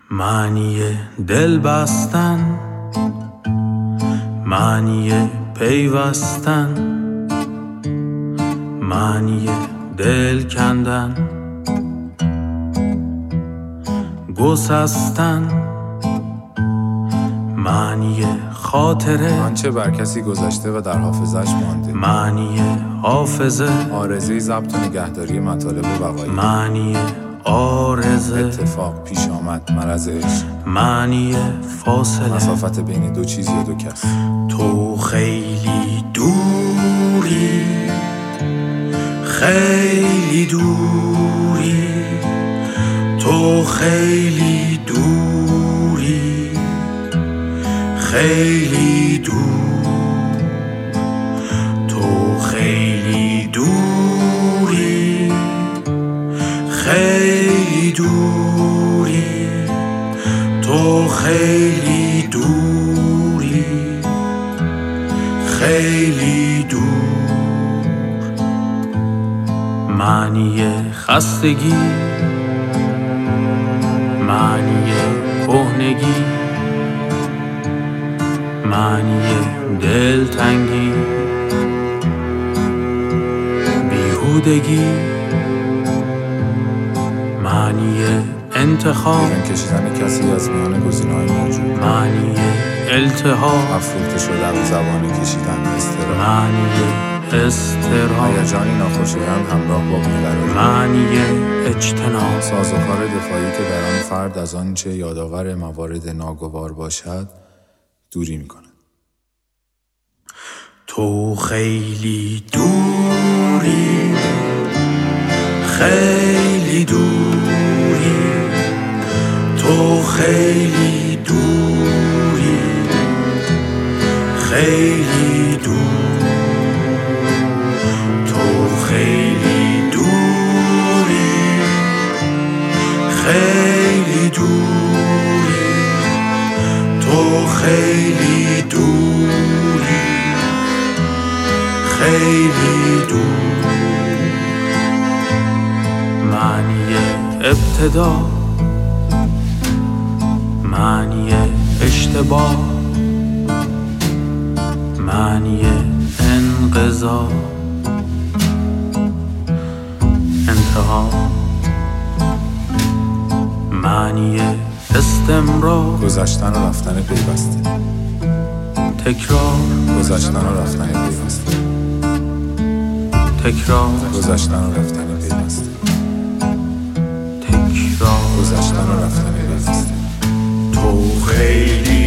معنی دل بستن، معنی پیوستن، معنی دل کندن، گسستن، معنی خاطره، آنچه بر کسی گذشته و در حافظش مانده، معنی حافظه، آرزه ضبط و نگهداری مطالب و وقایع، معنی آرزه، اتفاق پیش آمد، مرض عشق، معنی فاصله، مسافت بین دو چیز یا دو کس. تو خیلی دوری، خیلی دوری، تو خیلی دوری، خیلی دور، تو خیلی دوری، خیلی دوری، تو خیلی دوری، خیلی دور. معنی خستگی، معنی کهنگی، معنی دلتنگی، بیهودگی، معنی انتخاب، بیرون کشیدن کسی از میان گزینه‌های موجود، معنی التهاب، افروخته شدن، زبانه کشیدن، اضطراب، معنی اضطراب، هیجانی ناخوشایند همراه با بی‌قراری، معنی اجتناب، سازوکار دفاعی که در آن فرد از آنچه یادآور موارد ناگوار باشد دوری می‌کند. تو خیلی دوری، خیلی دوری، تو خیلی دوری، خیلی دور، تو خیلی دوری، خیلی دوری، تو خیلی دوری، خیلی دور. معنی ابتدا، معنی اشتباه، معنی انقضا، انتها، معنی استمرار، گذشتن و رفتن پیوسته، تکرار، گذشتن و رفتن پیوسته، تکرار، گذشتن و رفتن پیوسته، تکرار، گذشتن و رفتن پیوسته. تو خیلی